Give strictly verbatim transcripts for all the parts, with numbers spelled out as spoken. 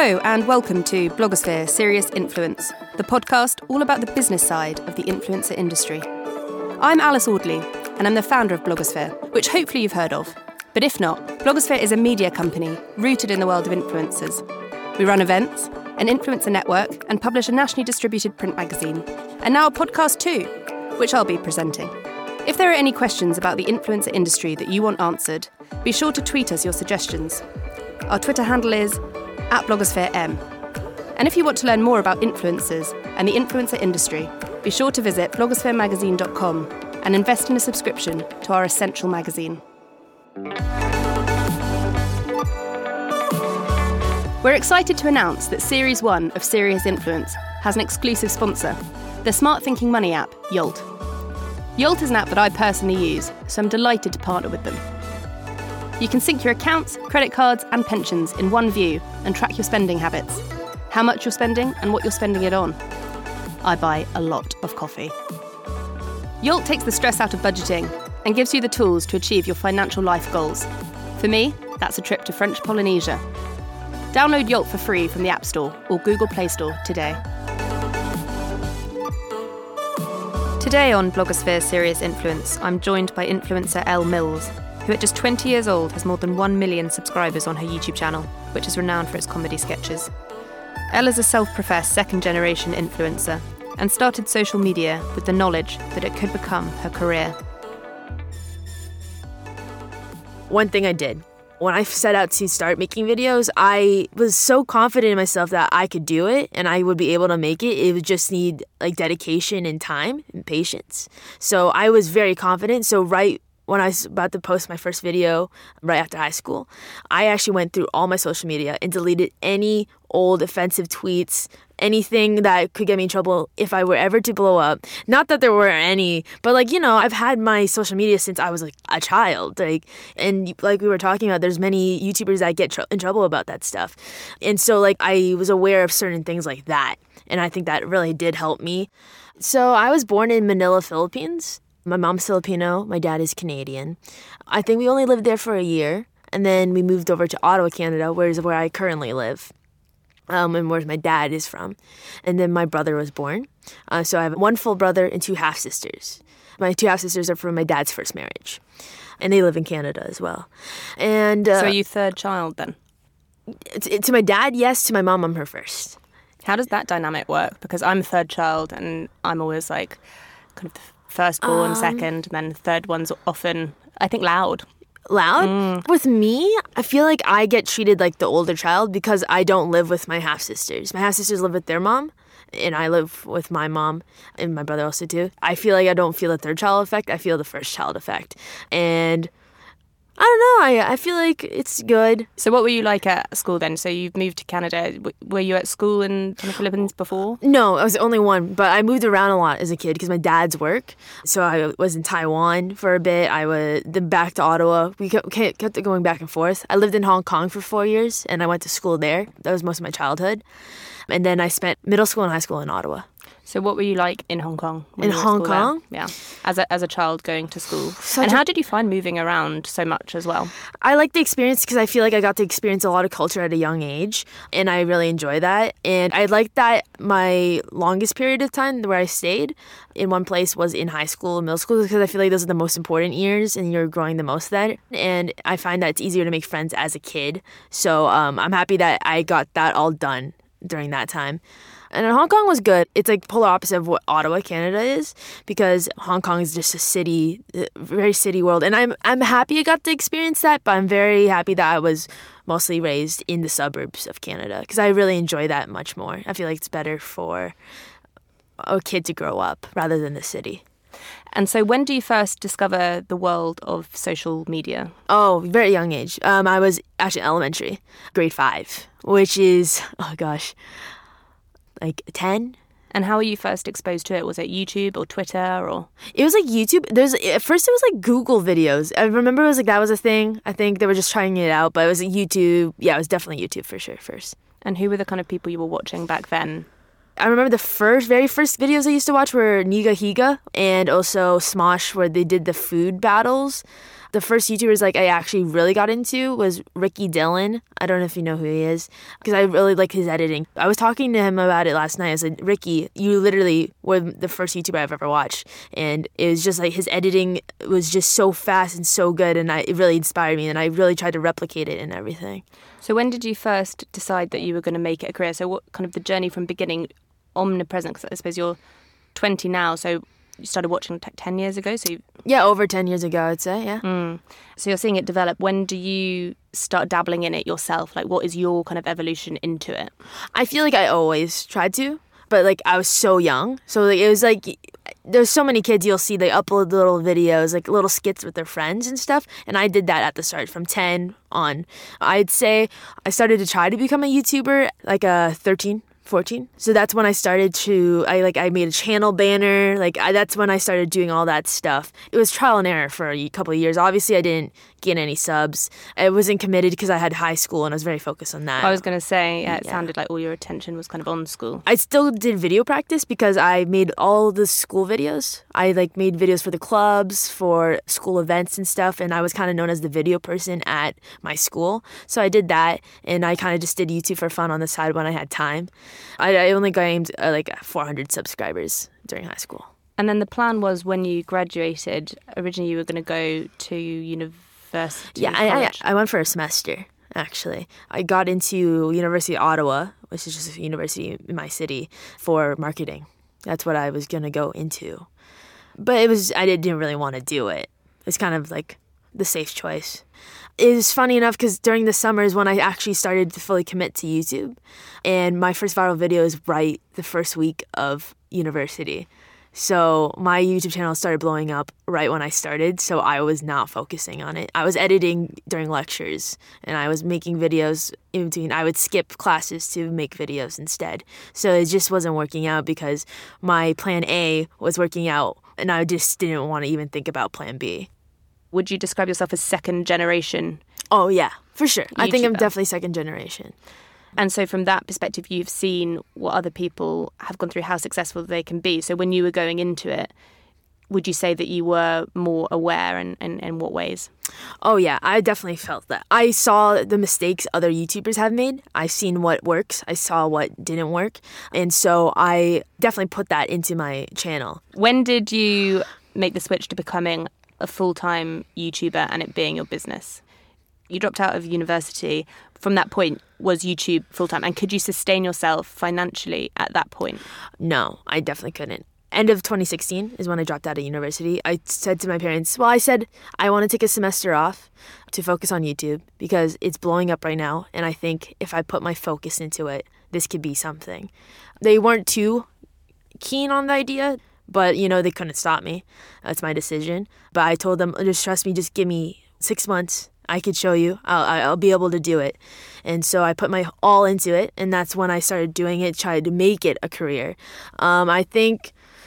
Hello and welcome to Blogosphere Serious Influence, the podcast all about the business side of the influencer industry. I'm Alice Audley and I'm the founder of Blogosphere, which hopefully you've heard of. But if not, Blogosphere is a media company rooted in the world of influencers. We run events, an influencer network, and publish a nationally distributed print magazine. And now a podcast too, which I'll be presenting. If there are any questions about the influencer industry that you want answered, be sure to tweet us your suggestions. Our Twitter handle is at BlogosphereM. And if you want to learn more about influencers and the influencer industry, be sure to visit blogosphere magazine dot com and invest in a subscription to our essential magazine. We're excited to announce that Series one of Serious Influence has an exclusive sponsor, the smart thinking money app, Yolt. Yolt is an app that I personally use, so I'm delighted to partner with them. You can sync your accounts, credit cards, and pensions in one view and track your spending habits, how much you're spending and what you're spending it on. I buy a lot of coffee. Yolt takes the stress out of budgeting and gives you the tools to achieve your financial life goals. For me, that's a trip to French Polynesia. Download Yolt for free from the App Store or Google Play Store today. Today on Blogosphere Serious Influence, I'm joined by influencer Elle Mills, who at just twenty years old has more than one million subscribers on her YouTube channel, which is renowned for its comedy sketches. Elle is a self-professed second-generation influencer and started social media with the knowledge that it could become her career. One thing I did, when I set out to start making videos, I was so confident in myself that I could do it and I would be able to make it. It would just need like dedication and time and patience. So I was very confident. So right when I was about to post my first video right after high school, I actually went through all my social media and deleted any old offensive tweets, anything that could get me in trouble if I were ever to blow up. Not that there were any, but like, you know, I've had my social media since I was like a child. Like, and like we were talking about, there's many YouTubers that get tr- in trouble about that stuff. And so like I was aware of certain things like that. And I think that really did help me. So I was born in Manila, Philippines. My mom's Filipino, my dad is Canadian. I think we only lived there for a year, and then we moved over to Ottawa, Canada, where is where I currently live, um, and where my dad is from. And then my brother was born. Uh, so I have one full brother and two half-sisters. My two half-sisters are from my dad's first marriage, and they live in Canada as well. And uh, So are you third child then? To, to my dad, yes. To my mom, I'm her first. How does that dynamic work? Because I'm a third child and I'm always like kind of the firstborn, um, second, and then the third one's often, I think, loud. Loud? Mm. With me, I feel like I get treated like the older child because I don't live with my half-sisters. My half-sisters live with their mom, and I live with my mom, and my brother also too. I feel like I don't feel the third child effect. I feel the first child effect. And I don't know. I I feel like it's good. So what were you like at school then? So you've moved to Canada. W- were you at school in the Philippines before? No, I was the only one. But I moved around a lot as a kid because my dad's work. So I was in Taiwan for a bit. I was then back to Ottawa. We kept, kept going back and forth. I lived in Hong Kong for four years, and I went to school there. That was most of my childhood. And then I spent middle school and high school in Ottawa. So what were you like in Hong Kong? In Hong Kong? There? Yeah, as a as a child going to school. Such and a... how did you find moving around so much as well? I like the experience because I feel like I got to experience a lot of culture at a young age, and I really enjoy that. And I like that my longest period of time where I stayed in one place was in high school and middle school because I feel like those are the most important years and you're growing the most then. And I find that it's easier to make friends as a kid. So um, I'm happy that I got that all done during that time. And Hong Kong was good. It's like polar opposite of what Ottawa, Canada is, because Hong Kong is just a city, very city world. And I'm I'm happy I got to experience that, but I'm very happy that I was mostly raised in the suburbs of Canada because I really enjoy that much more. I feel like it's better for a kid to grow up rather than the city. And so when do you first discover the world of social media? Oh, very young age. Um, I was actually elementary, grade five, which is, oh gosh, like ten. And how were you first exposed to it? Was it YouTube or Twitter or? It was like YouTube. There's at first it was like Google videos. I remember it was like that was a thing. I think they were just trying it out, but it was like YouTube. Yeah, it was definitely YouTube for sure first. And who were the kind of people you were watching back then? I remember the first, very first videos I used to watch were Niga Higa and also Smosh, where they did the food battles. The first YouTubers like I actually really got into was Ricky Dillon. I don't know if you know who he is, because I really like his editing. I was talking to him about it last night. I said, Ricky, you literally were the first YouTuber I've ever watched. And it was just like his editing was just so fast and so good, and I, it really inspired me, and I really tried to replicate it and everything. So when did you first decide that you were going to make it a career? So what kind of the journey from beginning, omnipresent, because I suppose you're twenty now, so you started watching like ten years ago? So you... Yeah, over ten years ago, I'd say, yeah. Mm. So you're seeing it develop. When do you start dabbling in it yourself? Like, what is your kind of evolution into it? I feel like I always tried to, but like I was so young. So like, it was like, there's so many kids you'll see, they upload little videos, like little skits with their friends and stuff. And I did that at the start from ten on. I'd say I started to try to become a YouTuber like a thirteen, fourteen. So that's when I started to, I like I made a channel banner. Like I, that's when I started doing all that stuff. It was trial and error for a couple of years. Obviously I didn't get any subs. I wasn't committed because I had high school and I was very focused on that. I was going to say, yeah, it Yeah. sounded like all your attention was kind of on school. I still did video practice because I made all the school videos. I like made videos for the clubs, for school events and stuff, and I was kind of known as the video person at my school. So I did that, and I kind of just did YouTube for fun on the side when I had time. I, I only gained uh, like four hundred subscribers during high school. And then the plan was when you graduated, originally you were going to go to university. Yeah, I, I, I went for a semester, actually. I got into University of Ottawa, which is just a university in my city, for marketing. That's what I was going to go into. But it was I didn't really want to do it. It's kind of like the safe choice. It was funny enough because during the summers when I actually started to fully commit to YouTube, and my first viral video is right the first week of university. So my YouTube channel started blowing up right when I started, so I was not focusing on it. I was editing during lectures, and I was making videos in between. I would skip classes to make videos instead. So it just wasn't working out because my plan A was working out, and I just didn't want to even think about plan B. Would you describe yourself as second generation? Oh, yeah, for sure. I think I'm YouTuber? definitely second generation. And so from that perspective, you've seen what other people have gone through, how successful they can be. So when you were going into it, would you say that you were more aware, and in, in, in what ways? Oh, yeah, I definitely felt that. I saw the mistakes other YouTubers have made. I've seen what works. I saw what didn't work. And so I definitely put that into my channel. When did you make the switch to becoming a full-time YouTuber and it being your business? You dropped out of university. From that point, was YouTube full-time? And could you sustain yourself financially at that point? No, I definitely couldn't. End of twenty sixteen is when I dropped out of university. I said to my parents, well, I said, I want to take a semester off to focus on YouTube because it's blowing up right now. And I think if I put my focus into it, this could be something. They weren't too keen on the idea, but, you know, they couldn't stop me. That's my decision. But I told them, just trust me, just give me six months. I could show you. I'll, I'll be able to do it. And so I put my all into it, and that's when I started doing it, tried to make it a career. Um, I think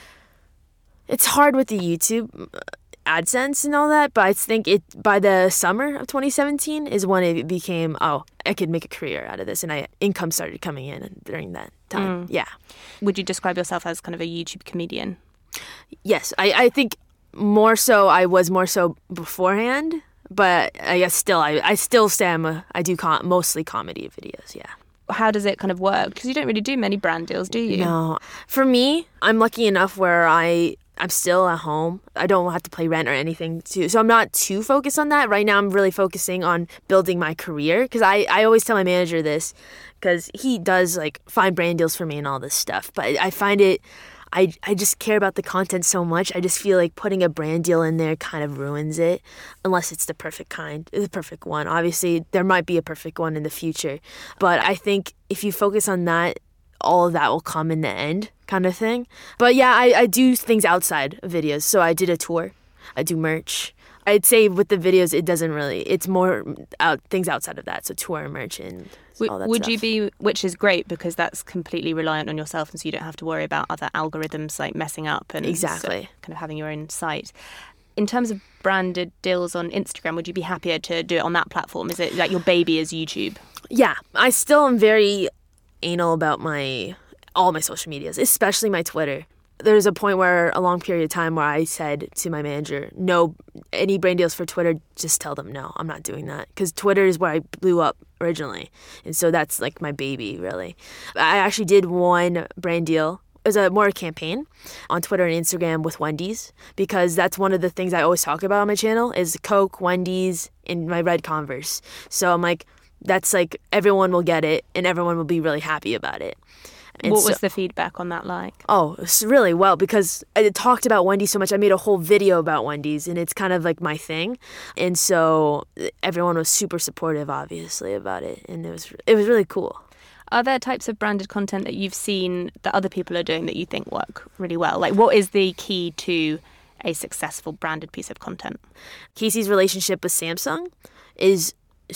it's hard with the YouTube AdSense and all that, but I think it by the summer of twenty seventeen is when it became, oh, I could make a career out of this, and I income started coming in during that time. Mm. Yeah. Would you describe yourself as kind of a YouTube comedian? Yes, I, I think more so I was more so beforehand. But I guess still, I, I still say I'm a, I do com- mostly comedy videos, yeah. How does it kind of work? Because you don't really do many brand deals, do you? No. For me, I'm lucky enough where I, I'm still at home. I don't have to pay rent or anything, too. So I'm not too focused on that. Right now, I'm really focusing on building my career. Because I, I always tell my manager this, because he does, like, find brand deals for me and all this stuff. But I find it... I, I just care about the content so much. I just feel like putting a brand deal in there kind of ruins it, unless it's the perfect kind, the perfect one. Obviously, there might be a perfect one in the future. But I think if you focus on that, all of that will come in the end kind of thing. But yeah, I, I do things outside of videos. So I did a tour. I do merch. I'd say with the videos, it doesn't really, it's more out, things outside of that. So tour and merch and all that Would stuff. you be, which is great because that's completely reliant on yourself and so you don't have to worry about other algorithms like messing up and exactly. so kind of having your own site. In terms of branded deals on Instagram, would you be happier to do it on that platform? Is it like your baby is YouTube? Yeah, I still am very anal about my all my social medias, especially my Twitter. there's a point where a long period of time where I said to my manager, no, any brand deals for Twitter, just tell them no, I'm not doing that. Because Twitter is where I blew up originally. And so that's like my baby, really. I actually did one brand deal. It was a more a campaign on Twitter and Instagram with Wendy's, because that's one of the things I always talk about on my channel is Coke, Wendy's, and my red Converse. So I'm like, that's like everyone will get it and everyone will be really happy about it. And what so, was the feedback on that like? Oh, it's really well, because I talked about Wendy's so much. I made a whole video about Wendy's, and it's kind of like my thing. And so everyone was super supportive, obviously, about it. And it was it was really cool. Are there types of branded content that you've seen that other people are doing that you think work really well? Like, what is the key to a successful branded piece of content? Casey's relationship with Samsung is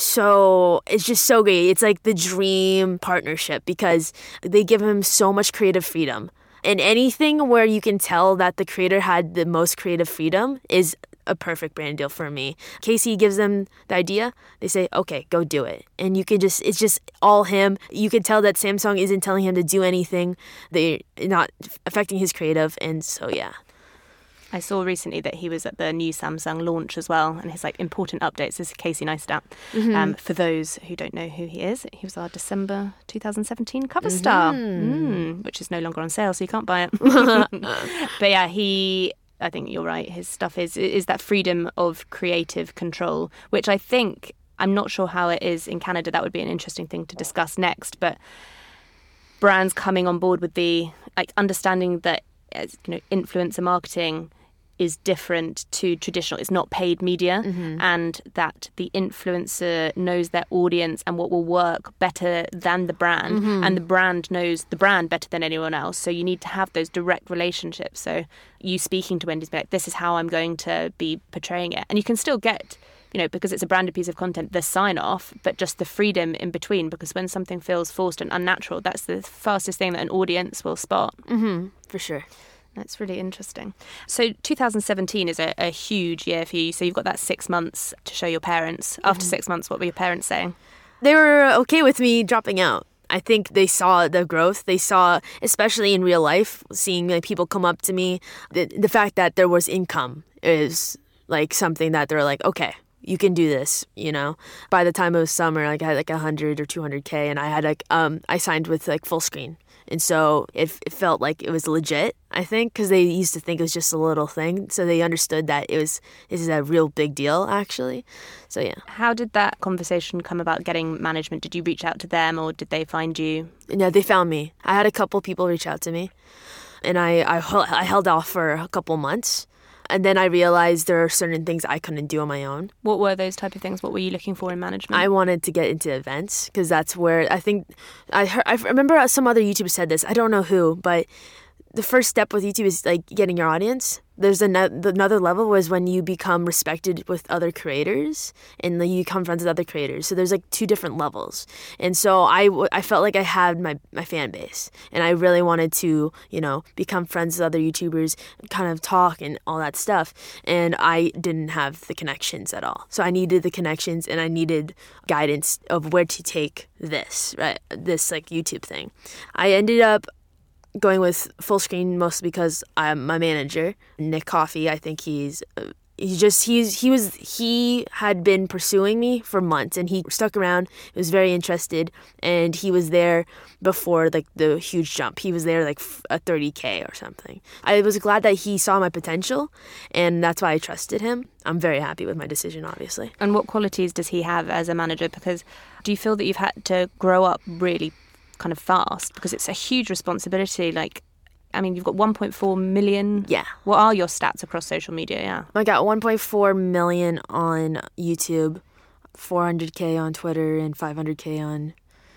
so it's just so great. It's like the dream partnership because they give him so much creative freedom. And anything where you can tell that the creator had the most creative freedom is a perfect brand deal for me. Casey gives them the idea. They say, okay, go do it. And you can just, it's just all him. You can tell that Samsung isn't telling him to do anything. They're not affecting his creative. And so, yeah. I saw recently that he was at the new Samsung launch as well, and his like important updates. This is Casey Neistat. Mm-hmm. Um, for those who don't know who he is, he was our December twenty seventeen cover mm-hmm. star, mm, which is no longer on sale, so you can't buy it. But yeah, he. I think you're right. His stuff is is that freedom of creative control, which I think I'm not sure how it is in Canada. That would be an interesting thing to discuss next. But brands coming on board with the like understanding that as you know, influencer marketing is different to traditional. It's not paid media, mm-hmm. and that the influencer knows their audience and what will work better than the brand, mm-hmm. and the brand knows the brand better than anyone else. So you need to have those direct relationships. So you speaking to Wendy's, be like, this is how I'm going to be portraying it. And you can still get, you know, because it's a branded piece of content, the sign off, but just the freedom in between, because when something feels forced and unnatural, that's the fastest thing that an audience will spot. Mm-hmm. For sure. That's really interesting. So two thousand seventeen is a, a huge year for you. So you've got that six months to show your parents. After mm-hmm. six months, what were your parents saying? They were okay with me dropping out. I think they saw the growth. They saw, especially in real life, seeing like, people come up to me. The, the fact that there was income is like something that they're like, okay, you can do this, you know. By the time it was summer, like I had like one hundred or two hundred K, and I had like, um, I signed with like Fullscreen. And so it, it felt like it was legit, I think, because they used to think it was just a little thing. So they understood that it was this is a real big deal, actually. So, yeah. How did that conversation come about getting management? Did you reach out to them or did they find you? No, they found me. I had a couple people reach out to me. And I, I, I held off for a couple months. And then I realized there are certain things I couldn't do on my own. What were those type of things? What were you looking for in management? I wanted to get into events because that's where I think I heard, I remember some other YouTuber said this. I don't know who, but the first step with YouTube is like getting your audience. There's another, another level was when you become respected with other creators and then you become friends with other creators. So there's like two different levels. And so I, I felt like I had my, my fan base and I really wanted to, you know, become friends with other YouTubers, kind of talk and all that stuff. And I didn't have the connections at all. So I needed the connections and I needed guidance of where to take this, right? This like YouTube thing. I ended up going with Fullscreen mostly because I'm my manager, Nick Coffey. I think he's he just he's he was he had been pursuing me for months and he stuck around. He was very interested and he was there before like the huge jump. He was there like a thirty K or something. I was glad that he saw my potential and that's why I trusted him. I'm very happy with my decision, obviously. And what qualities does he have as a manager? Because do you feel that you've had to grow up really kind of fast because it's a huge responsibility? Like, I mean, you've got one point four million. Yeah. What are your stats across social media? Yeah. I got one point four million on YouTube, four hundred K on Twitter, and five hundred K on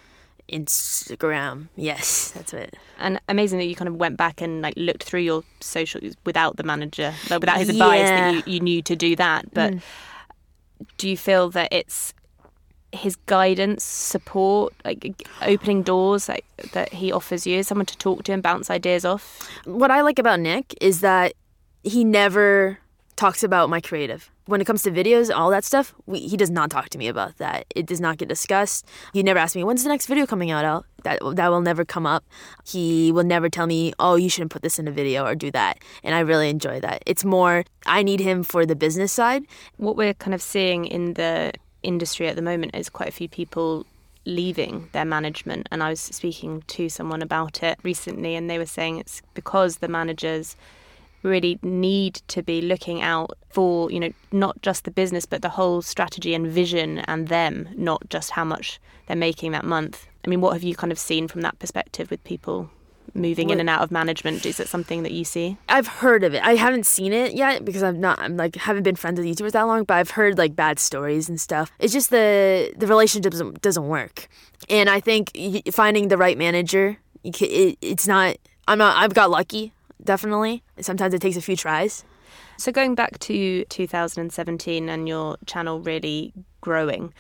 Instagram. Yes, that's it. And amazing that you kind of went back and like looked through your socials without the manager, like, without his advice, yeah. that you, you knew to do that. But mm. do you feel that it's his guidance, support, like opening doors like that he offers you, someone to talk to and bounce ideas off? What I like about Nick is that he never talks about my creative. When it comes to videos, all that stuff, we, he does not talk to me about that. It does not get discussed. He never asks me, when's the next video coming out, Al? That, that will never come up. He will never tell me, oh, you shouldn't put this in a video or do that. And I really enjoy that. It's more, I need him for the business side. What we're kind of seeing in the industry at the moment is quite a few people leaving their management. And I was speaking to someone about it recently, and they were saying it's because the managers really need to be looking out for, you know, not just the business, but the whole strategy and vision and them, not just how much they're making that month. I mean, what have you kind of seen from that perspective with people moving in and out of management? Is it something that you see? I've heard of it. I haven't seen it yet because I'm not, I'm like, haven't been friends with YouTubers that long, but I've heard like bad stories and stuff. It's just the, the relationship doesn't, doesn't work. And I think finding the right manager, you can, it, it's not, I'm not, I've got lucky. Definitely. Sometimes it takes a few tries. So going back to two thousand seventeen and your channel really growing,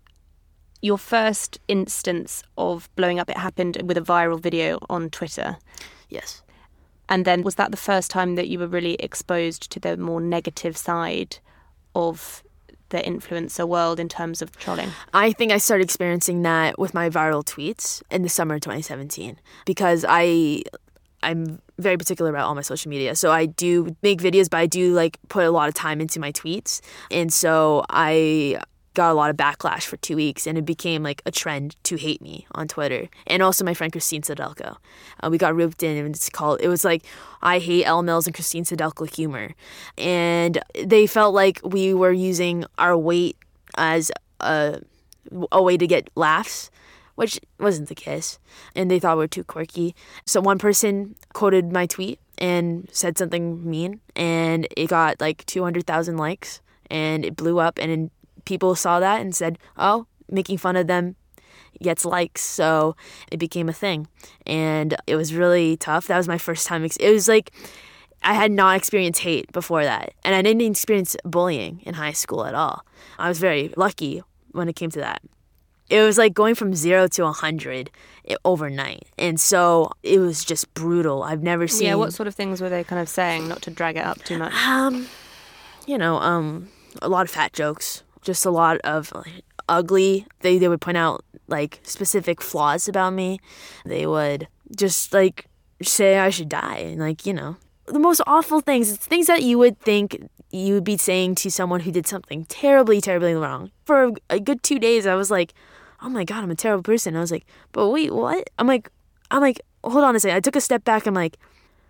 your first instance of blowing up, it happened with a viral video on Twitter. Yes. And then was that the first time that you were really exposed to the more negative side of the influencer world in terms of trolling? I think I started experiencing that with my viral tweets in the summer of twenty seventeen because I... I'm very particular about all my social media. So I do make videos, but I do like put a lot of time into my tweets. And so I got a lot of backlash for two weeks and it became like a trend to hate me on Twitter. And also my friend Christine Sedelko. Uh, we got roped in and it's called, it was like, I hate Elle Mills and Christine Sedelko humor. And they felt like we were using our weight as a, a way to get laughs, which wasn't the case, and they thought we were too quirky. So one person quoted my tweet and said something mean, and it got like two hundred thousand likes, and it blew up, and people saw that and said, oh, making fun of them gets likes, so it became a thing, and it was really tough. That was my first time. Ex- it was like I had not experienced hate before that, and I didn't experience bullying in high school at all. I was very lucky when it came to that. It was like going from zero to a hundred overnight. And so it was just brutal. I've never seen... Yeah, what sort of things were they kind of saying, not to drag it up too much? Um, you know, um, a lot of fat jokes. Just a lot of like, ugly. They, they would point out, like, specific flaws about me. They would just, like, say I should die. And, like, you know, the most awful things. It's things that you would think you would be saying to someone who did something terribly, terribly wrong. For a good two days, I was like, oh my God, I'm a terrible person. I was like, but wait, what? I'm like, I'm like, hold on a second. I took a step back. I'm like,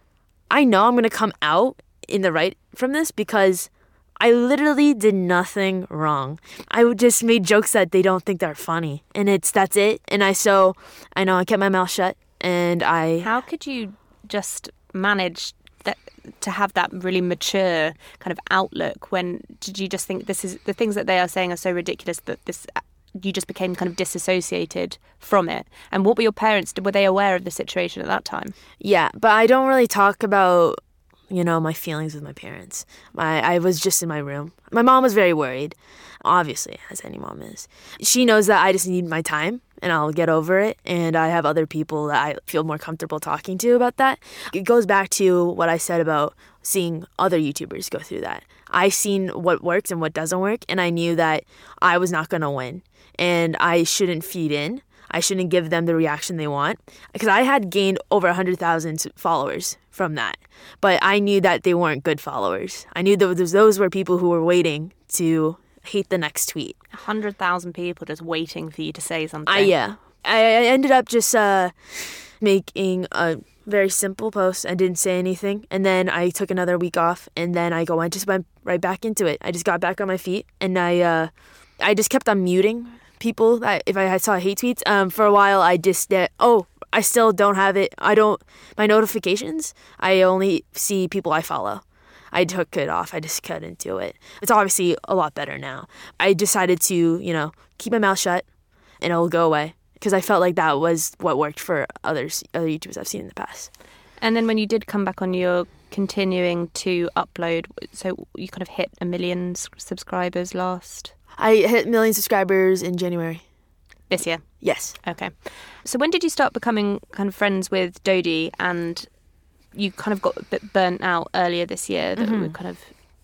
I know I'm going to come out in the right from this because I literally did nothing wrong. I would just made jokes that they don't think they're funny. And it's, that's it. And I, so I know I kept my mouth shut and I... How could you just manage that, to have that really mature kind of outlook when, did you just think this is, the things that they are saying are so ridiculous that this... you just became kind of disassociated from it? And what were your parents, were they aware of the situation at that time? Yeah, but I don't really talk about, you know, my feelings with my parents. My, I was just in my room. My mom was very worried, obviously, as any mom is. She knows that I just need my time and I'll get over it. And I have other people that I feel more comfortable talking to about that. It goes back to what I said about seeing other YouTubers go through that. I seen what works and what doesn't work, and I knew that I was not going to win. And I shouldn't feed in. I shouldn't give them the reaction they want. Because I had gained over one hundred thousand followers from that. But I knew that they weren't good followers. I knew that those were people who were waiting to hate the next tweet. one hundred thousand people just waiting for you to say something. I, yeah. I ended up just uh, making a very simple post. I didn't say anything. And then I took another week off. And then I go, I just went right back into it. I just got back on my feet. And I, uh, I just kept on muting people that if I saw hate tweets. Um, for a while, I just did, oh, I still don't have it. I don't, my notifications, I only see people I follow. I took it off. I just couldn't do it. It's obviously a lot better now. I decided to, you know, keep my mouth shut and it'll go away because I felt like that was what worked for others, other YouTubers I've seen in the past. And then when you did come back on, you're continuing to upload. So you kind of hit a million subscribers last... I hit a million subscribers in January. This year? Yes. Okay. So when did you start becoming kind of friends with Dodie, and you kind of got a bit burnt out earlier this year that mm-hmm. we kind of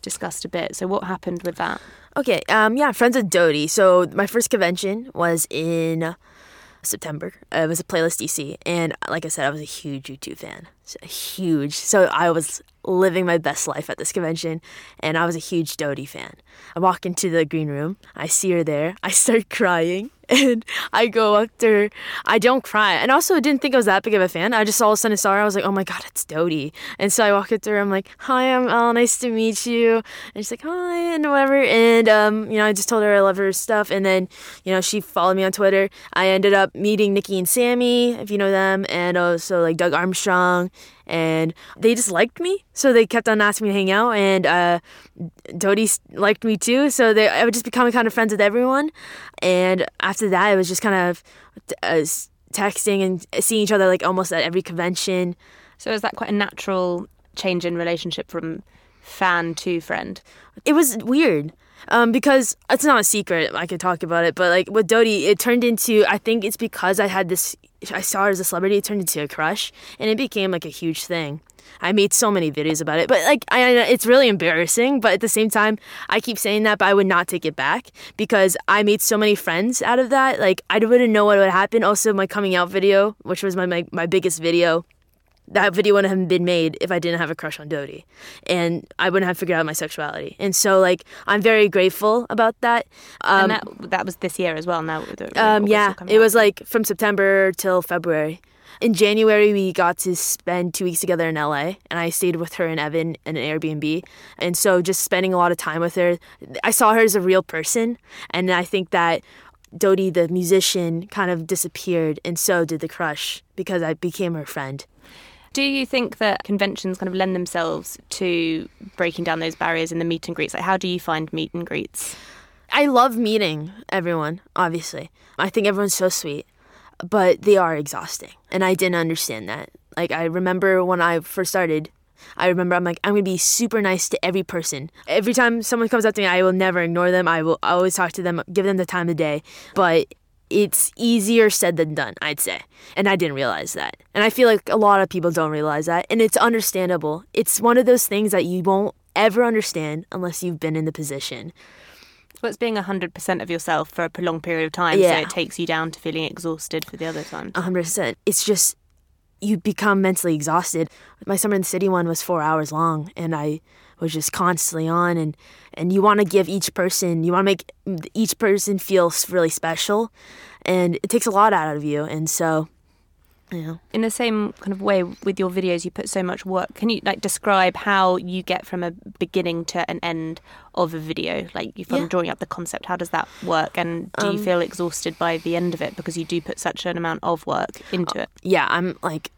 discussed a bit. So what happened with that? Okay, um, yeah, friends with Dodie. So my first convention was in September. It was a Playlist D C, and like I said, I was a huge U two fan. Huge. So I was living my best life at this convention, and I was a huge Dodie fan. I walk into the green room, I see her there, I start crying, and I go up to her. I don't cry, and also didn't think I was that big of a fan. I just all of a sudden saw her, I was like, oh my god, it's Dodie. And so I walk up to her, I'm like, hi, I'm Elle, nice to meet you. And she's like, hi, and whatever. And um, you know, I just told her I love her stuff, and then, you know, she followed me on Twitter. I ended up meeting Nikki and Sammy, if you know them, and also like Doug Armstrong. And they just liked me, so they kept on asking me to hang out, and uh, Dodie liked me too, so they, I would just become kind of friends with everyone. And after that, it was just kind of uh, texting and seeing each other like almost at every convention. So is that quite a natural change in relationship from fan to friend? It was weird. Um, because it's not a secret, I could talk about it, but like with Dodie, it turned into, I think it's because I had this, I saw her as a celebrity, it turned into a crush, and it became like a huge thing. I made so many videos about it, but like, I, it's really embarrassing, but at the same time, I keep saying that, but I would not take it back, because I made so many friends out of that. Like, I wouldn't know what would happen. Also, my coming out video, which was my, my, my biggest video, that video wouldn't have been made if I didn't have a crush on Dodie, and I wouldn't have figured out my sexuality. And so, like, I'm very grateful about that. Um, and that, that was this year as well. Now, um, yeah, it was like from September till February. In January, we got to spend two weeks together in L A, and I stayed with her and Evan in an Airbnb. And so, just spending a lot of time with her, I saw her as a real person, and I think that Dodie, the musician, kind of disappeared, and so did the crush, because I became her friend. Do you think that conventions kind of lend themselves to breaking down those barriers in the meet and greets? Like, how do you find meet and greets? I love meeting everyone, obviously. I think everyone's so sweet, but they are exhausting, and I didn't understand that. Like, I remember when I first started, I remember I'm like, I'm going to be super nice to every person. Every time someone comes up to me, I will never ignore them. I will always talk to them, give them the time of day, but it's easier said than done, I'd say. And I didn't realize that. And I feel like a lot of people don't realize that. And it's understandable. It's one of those things that you won't ever understand unless you've been in the position. Well, it's being one hundred percent of yourself for a prolonged period of time, yeah. So it takes you down to feeling exhausted for the other times. one hundred percent. It's just, you become mentally exhausted. My Summer in the City one was four hours long, and I was just constantly on, and, and you want to give each person, you want to make each person feel really special, and it takes a lot out of you, and so, you know. In the same kind of way with your videos, you put so much work. Can you like describe how you get from a beginning to an end of a video? Like, you from yeah. drawing up the concept, how does that work? And do you um, feel exhausted by the end of it because you do put such an amount of work into it? Yeah, I'm like...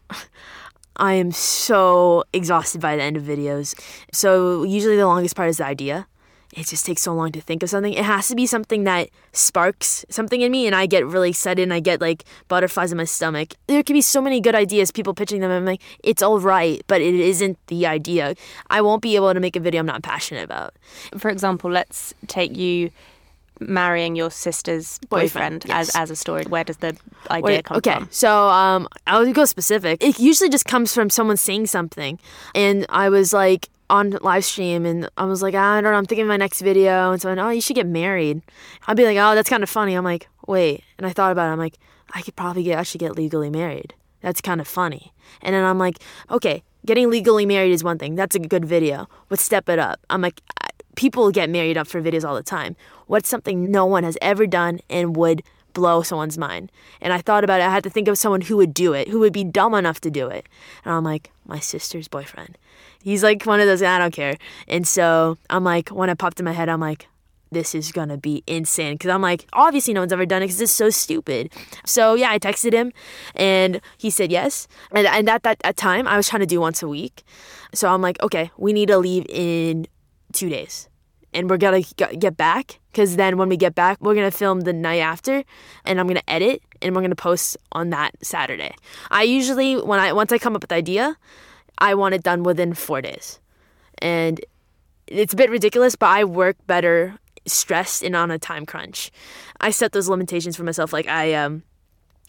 I am so exhausted by the end of videos. So usually the longest part is the idea. It just takes so long to think of something. It has to be something that sparks something in me, and I get really excited, and I get like butterflies in my stomach. There can be so many good ideas, people pitching them, and I'm like, it's all right, but it isn't the idea. I won't be able to make a video I'm not passionate about. For example, let's take you marrying your sister's boyfriend, boyfriend yes. as as a story. Where does the idea Wait, come okay. from? Okay, so um, I'll go specific. It usually just comes from someone saying something, and I was like on live stream, and I was like, I don't know, I'm thinking of my next video, and so I went, oh, you should get married. I'd be like, oh, that's kind of funny. I'm like, wait, and I thought about it. I'm like, I could probably get actually get legally married. That's kind of funny. And then I'm like, okay, getting legally married is one thing. That's a good video, but step it up. I'm like, people get married up for videos all the time. What's something no one has ever done and would blow someone's mind? And I thought about it. I had to think of someone who would do it, who would be dumb enough to do it. And I'm like, my sister's boyfriend. He's like one of those, I don't care. And so I'm like, when it popped in my head, I'm like, this is going to be insane. Because I'm like, obviously no one's ever done it because it's so stupid. So yeah, I texted him and he said yes. And, and at that at time, I was trying to do once a week. So I'm like, okay, we need to leave in two days. And we're going to get back, because then when we get back, we're going to film the night after, and I'm going to edit, and we're going to post on that Saturday. I usually, when I once I come up with the idea, I want it done within four days. And it's a bit ridiculous, but I work better stressed and on a time crunch. I set those limitations for myself. Like, I um,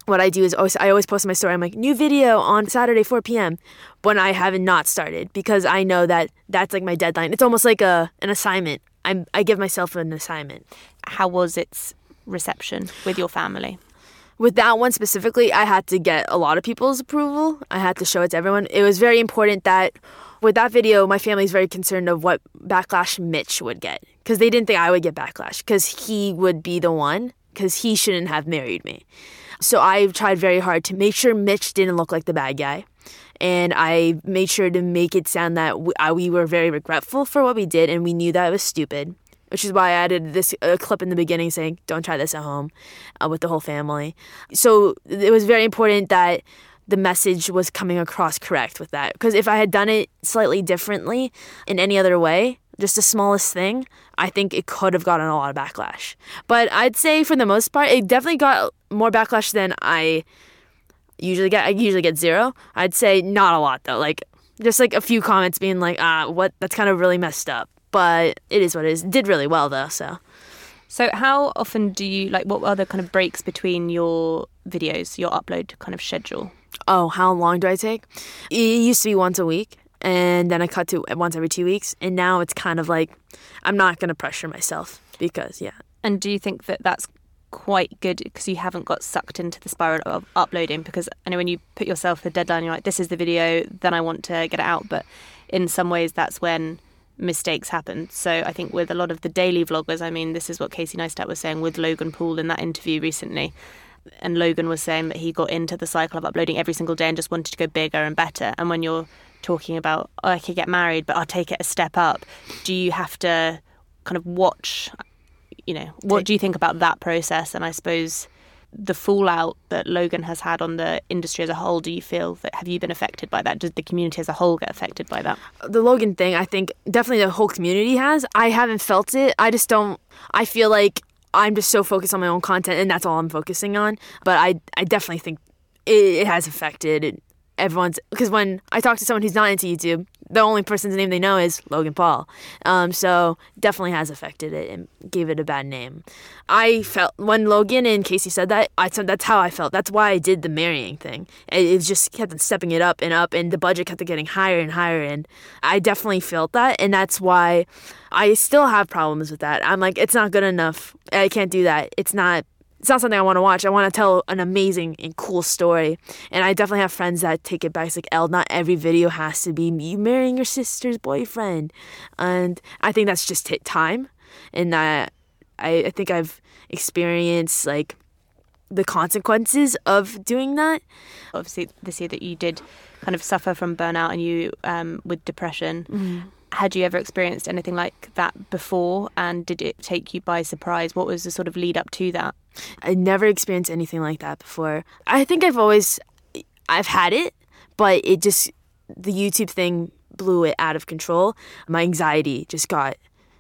what I do is always, I always post on my story. I'm like, new video on Saturday, four p.m. when I haven't not started, because I know that that's like my deadline. It's almost like a an assignment. I'm, I give myself an assignment. How was its reception with your family? With that one specifically, I had to get a lot of people's approval. I had to show it to everyone. It was very important that with that video, my family is very concerned of what backlash Mitch would get, because they didn't think I would get backlash, because he would be the one, because he shouldn't have married me. So I tried very hard to make sure Mitch didn't look like the bad guy. And I made sure to make it sound that we, uh, we were very regretful for what we did, and we knew that it was stupid, which is why I added this uh, clip in the beginning saying, don't try this at home uh, with the whole family. So it was very important that the message was coming across correct with that. Because if I had done it slightly differently in any other way, just the smallest thing, I think it could have gotten a lot of backlash. But I'd say for the most part, it definitely got more backlash than I usually get. I usually get zero. I'd say not a lot though. Like just like a few comments being like, ah, what? That's kind of really messed up. But it is what it is. It did really well though, so. So how often do you, like, what are the kind of breaks between your videos, your upload kind of schedule? Oh, how long do I take? It used to be once a week, and then I cut to once every two weeks, and now it's kind of like, I'm not going to pressure myself because, yeah. And do you think that that's quite good because you haven't got sucked into the spiral of uploading? Because I know when you put yourself a deadline, you're like, this is the video, then I want to get it out. But in some ways, that's when mistakes happen. So I think with a lot of the daily vloggers, I mean, this is what Casey Neistat was saying with Logan Paul in that interview recently. And Logan was saying that he got into the cycle of uploading every single day and just wanted to go bigger and better. And when you're talking about, oh, I could get married, but I'll take it a step up, do you have to kind of watch, you know, what do you think about that process? And I suppose the fallout that Logan has had on the industry as a whole, do you feel that, have you been affected by that? Does the community as a whole get affected by that? The Logan thing, I think definitely the whole community has. I haven't felt it. I just don't, I feel like I'm just so focused on my own content and that's all I'm focusing on. But I, I definitely think it, it has affected everyone's, because when I talk to someone who's not into YouTube, the only person's name they know is Logan Paul. Um, so definitely has affected it and gave it a bad name. I felt when Logan and Casey said that, I said that's how I felt. That's why I did the marrying thing. It, it just kept on stepping it up and up, and the budget kept getting higher and higher. And I definitely felt that, and that's why I still have problems with that. I'm like, it's not good enough. I can't do that. It's not. It's not something I want to watch. I want to tell an amazing and cool story. And I definitely have friends that take it back. It's like, Elle, not every video has to be you marrying your sister's boyfriend. And I think that's just hit time. And that I, I think I've experienced, like, the consequences of doing that. Obviously, this year that you did kind of suffer from burnout and you um, with depression. Mm-hmm. Had you ever experienced anything like that before, and did it take you by surprise? What was the sort of lead up to that? I never experienced anything like that before. I think I've always, I've had it, but it just, the YouTube thing blew it out of control. My anxiety just got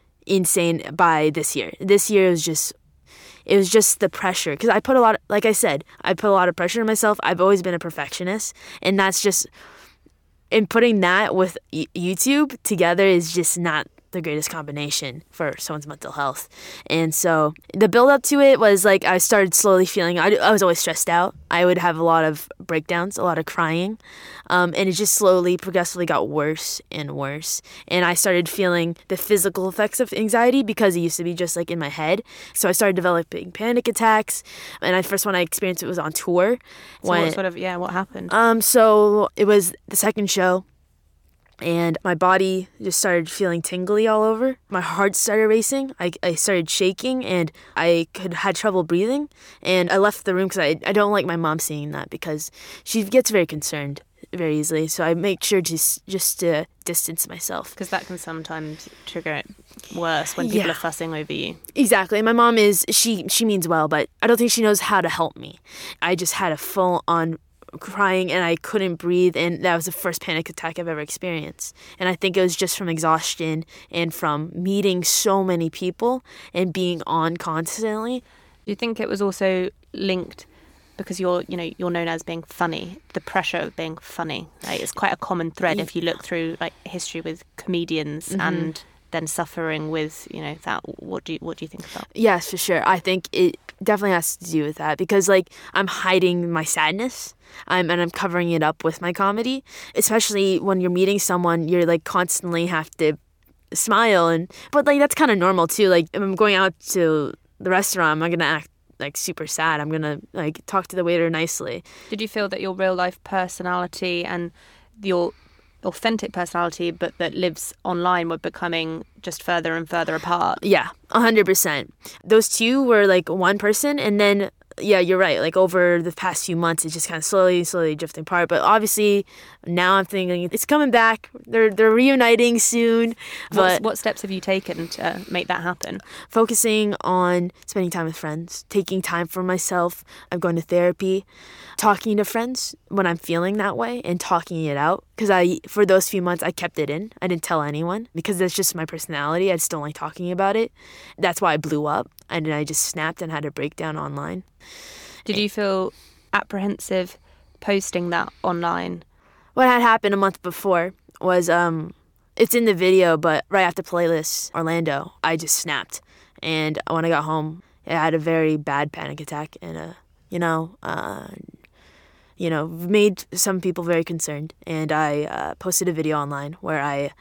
insane by this year. This year was just, it was just the pressure. Because I put a lot, of, like I said, I put a lot of pressure on myself. I've always been a perfectionist, and that's just, and putting that with YouTube together is just not the greatest combination for someone's mental health. And so the build up to it was like I started slowly feeling, I, I was always stressed out. I would have a lot of breakdowns, a lot of crying. Um, and it just slowly, progressively got worse and worse. And I started feeling the physical effects of anxiety because it used to be just like in my head. So I started developing panic attacks. And the first one I experienced it was on tour. So when, what sort of, yeah, what happened? Um, so it was the second show. And my body just started feeling tingly all over. My heart started racing. I, I started shaking, and I could had trouble breathing. And I left the room because I, I don't like my mom seeing that because she gets very concerned very easily. So I make sure just just to distance myself. Because that can sometimes trigger it worse when people yeah. are fussing over you. Exactly. My mom is, she, she means well, but I don't think she knows how to help me. I just had a full-on crying and I couldn't breathe, and that was the first panic attack I've ever experienced. And I think it was just from exhaustion and from meeting so many people and being on constantly. Do you think it was also linked because you're, you know, you're known as being funny, the pressure of being funny? Like, it's quite a common thread if you look through like history with comedians mm-hmm. and then suffering with, you know, that. What do you what do you think about? Yes, for sure. I think it definitely has to do with that because like I'm hiding my sadness. I'm and I'm covering it up with my comedy. Especially when you're meeting someone, you're like constantly have to smile and but like that's kind of normal too. Like if I'm going out to the restaurant, I'm not gonna act like super sad. I'm gonna like talk to the waiter nicely. Did you feel that your real life personality and your authentic personality but that lives online were becoming just further and further apart? Yeah, one hundred percent. Those two were like one person, and then yeah, you're right. Like over the past few months, it's just kind of slowly, slowly drifting apart. But obviously, now I'm thinking it's coming back. They're they're reuniting soon. But What's, what steps have you taken to make that happen? Focusing on spending time with friends, taking time for myself. I'm going to therapy, talking to friends when I'm feeling that way, and talking it out. Because I, for those few months, I kept it in. I didn't tell anyone because that's just my personality. I just don't like talking about it. That's why I blew up, and then I just snapped and had a breakdown online. Did you feel apprehensive posting that online? What had happened a month before was, um, it's in the video, but right after Playlist Orlando, I just snapped. And when I got home, I had a very bad panic attack and, uh, you know, uh, you know, made some people very concerned. And I uh, posted a video online where I,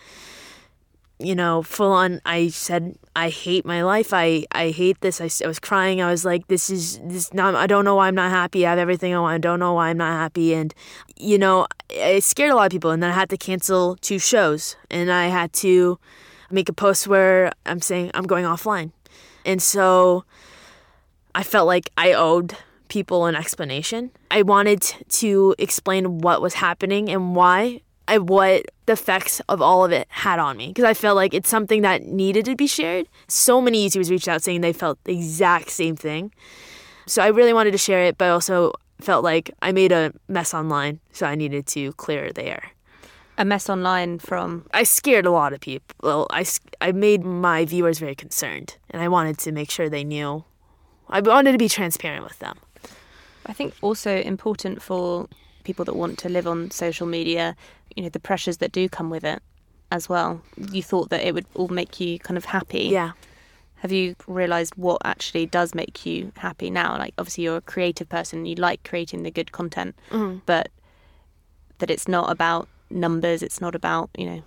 you know, full on, I said, I hate my life. I, I hate this. I, I was crying. I was like, this is, this not, I don't know why I'm not happy. I have everything I want. I don't know why I'm not happy. And, you know, it scared a lot of people. And then I had to cancel two shows. And I had to make a post where I'm saying I'm going offline. And so I felt like I owed people an explanation. I wanted to explain what was happening and why. And what the effects of all of it had on me. Because I felt like it's something that needed to be shared. So many YouTubers reached out saying they felt the exact same thing. So I really wanted to share it, but I also felt like I made a mess online, so I needed to clear the air. A mess online from? I scared a lot of people. I, I made my viewers very concerned, and I wanted to make sure they knew. I wanted to be transparent with them. I think also important for people that want to live on social media, you know, the pressures that do come with it as well. You thought that it would all make you kind of happy. Yeah. Have you realised what actually does make you happy now? Like, obviously you're a creative person, you like creating the good content, mm-hmm. but that it's not about numbers, it's not about, you know...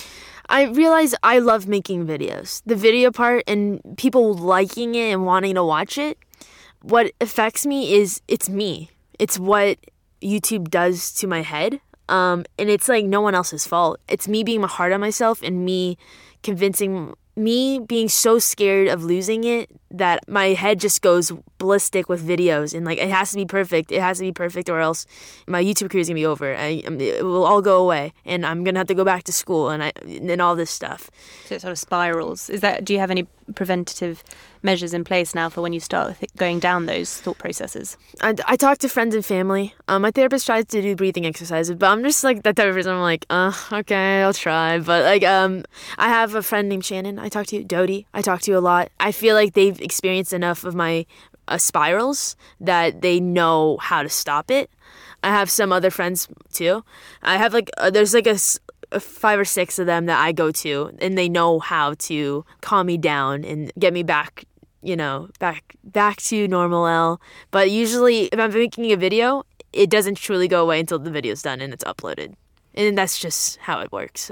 I realize I love making videos. The video part and people liking it and wanting to watch it, what affects me is it's me. It's what YouTube does to my head. Um, and it's like no one else's fault. It's me being hard on myself and me convincing, me being so scared of losing it that my head just goes ballistic with videos and like it has to be perfect. It has to be perfect or else my YouTube career is gonna be over. I, it will all go away and I'm gonna have to go back to school and I and all this stuff. So it sort of spirals. Is that? Do you have any preventative measures in place now for when you start th- going down those thought processes? I, I talk to friends and family. Um, my therapist tries to do breathing exercises, but I'm just like that type of person. I'm like, uh, okay, I'll try. But like, um, I have a friend named Shannon. I talk to Dodie. I talk to a lot. I feel like they've experienced enough of my uh, spirals that they know how to stop it. I have some other friends too. I have like uh, there's like a. five or six of them that I go to and they know how to calm me down and get me back, you know, back back to normal L. But usually if I'm making a video, it doesn't truly go away until the video's done and it's uploaded. And that's just how it works.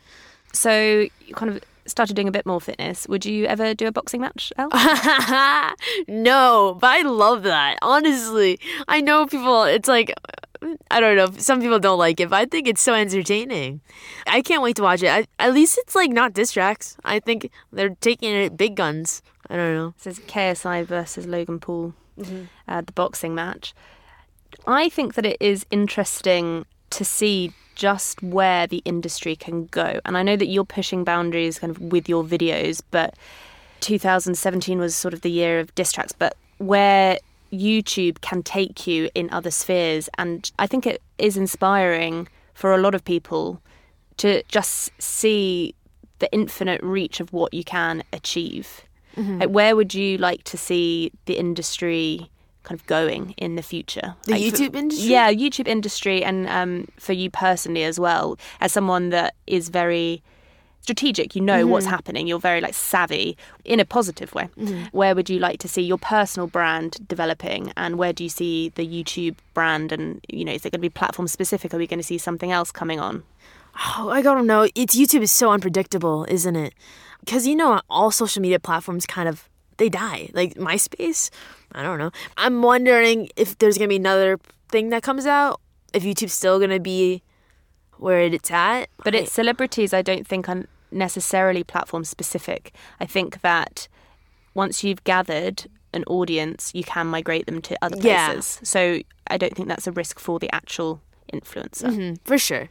So you kind of started doing a bit more fitness. Would you ever do a boxing match, Elle? No, but I love that. Honestly, I know people, it's like, I don't know, some people don't like it, but I think it's so entertaining. I can't wait to watch it. I, at least it's like not diss tracks. I think they're taking it big guns. I don't know. It says K S I versus Logan Paul, mm-hmm. uh, the boxing match. I think that it is interesting to see just where the industry can go. And I know that you're pushing boundaries kind of with your videos, but two thousand seventeen was sort of the year of diss tracks, but where YouTube can take you in other spheres. And I think it is inspiring for a lot of people to just see the infinite reach of what you can achieve. Mm-hmm. Like, where would you like to see the industry kind of going in the future? The like YouTube for, industry? Yeah, YouTube industry, and um, for you personally as well, as someone that is very strategic, you know mm-hmm. what's happening, you're very like savvy in a positive way. Mm-hmm. Where would you like to see your personal brand developing, and where do you see the YouTube brand, and you know, is it going to be platform specific? Are we going to see something else coming on? Oh, I don't know. It's YouTube is so unpredictable, isn't it? Because you know, all social media platforms kind of they die. Like MySpace, I don't know. I'm wondering if there's going to be another thing that comes out, if YouTube's still going to be where it's at. But it's celebrities I don't think are necessarily platform specific. I think that once you've gathered an audience, you can migrate them to other places. Yeah. So I don't think that's a risk for the actual influencer. Mm-hmm, for sure.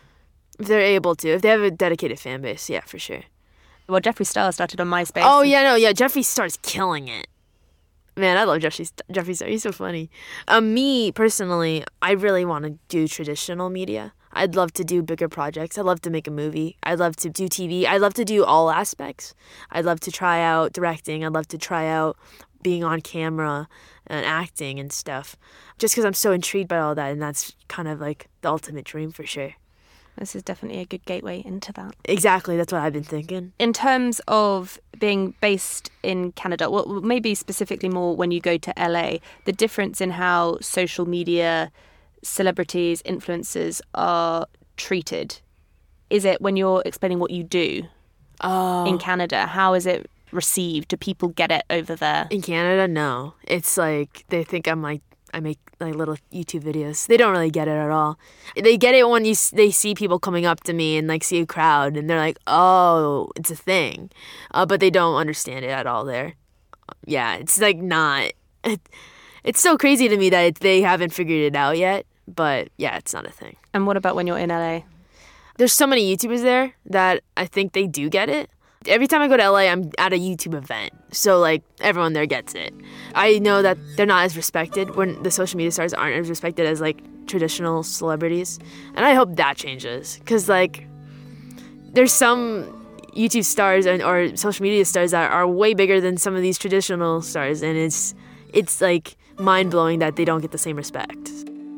If they're able to. If they have a dedicated fan base, yeah, for sure. Well, Jeffree Star started on MySpace. Oh, yeah, no, yeah. Jeffree Star's killing it. Man, I love Jeffree, Jeffree Star. He's so funny. Um, me, personally, I really want to do traditional media. I'd love to do bigger projects. I'd love to make a movie. I'd love to do T V. I'd love to do all aspects. I'd love to try out directing. I'd love to try out being on camera and acting and stuff. Just because I'm so intrigued by all that, and that's kind of like the ultimate dream for sure. This is definitely a good gateway into that. Exactly. That's what I've been thinking. In terms of being based in Canada, well, maybe specifically more when you go to L A, the difference in how social media celebrities, influencers are treated, is it when you're explaining what you do oh. in Canada? How is it received? Do people get it over there? In Canada, no. It's like they think I'm like, I make like little YouTube videos. They don't really get it at all. They get it when you they see people coming up to me and like see a crowd and they're like, oh, it's a thing. Uh, but they don't understand it at all there. Yeah, it's like not. It, it's so crazy to me that it, they haven't figured it out yet. But yeah, it's not a thing. And what about when you're in L A? There's so many YouTubers there that I think they do get it. Every time I go to L A, I'm at a YouTube event. So, like, everyone there gets it. I know that they're not as respected when the social media stars aren't as respected as, like, traditional celebrities. And I hope that changes. Because, like, there's some YouTube stars and or social media stars that are way bigger than some of these traditional stars. And it's, it's like, mind-blowing that they don't get the same respect.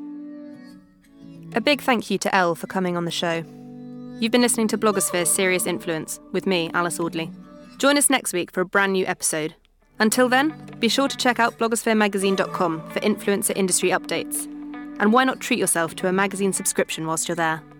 A big thank you to Elle for coming on the show. You've been listening to Blogosphere's Serious Influence with me, Alice Audley. Join us next week for a brand new episode. Until then, be sure to check out blogosphere magazine dot com for influencer industry updates. And why not treat yourself to a magazine subscription whilst you're there?